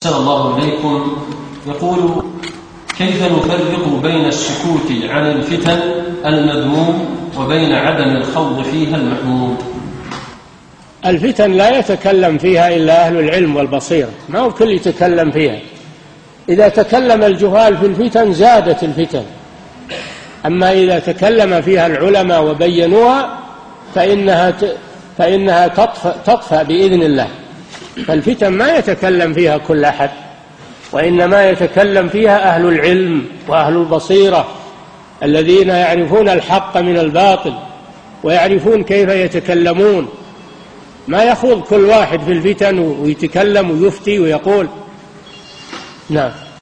أحسن الله إليكم. يقول: كيف نفرق بين السكوت عن الفتن المذموم وبين عدم الخوض فيها المحمود؟ الفتن لا يتكلم فيها إلا أهل العلم والبصيرة، ما هو الكل يتكلم فيها. إذا تكلم الجهال في الفتن زادت الفتن، أما إذا تكلم فيها العلماء وبينوها فإنها تطفأ بإذن الله. فالفتن ما يتكلم فيها كل أحد، وإنما يتكلم فيها أهل العلم وأهل البصيرة الذين يعرفون الحق من الباطل ويعرفون كيف يتكلمون. ما يخوض كل واحد في الفتن ويتكلم ويفتي ويقول. نعم.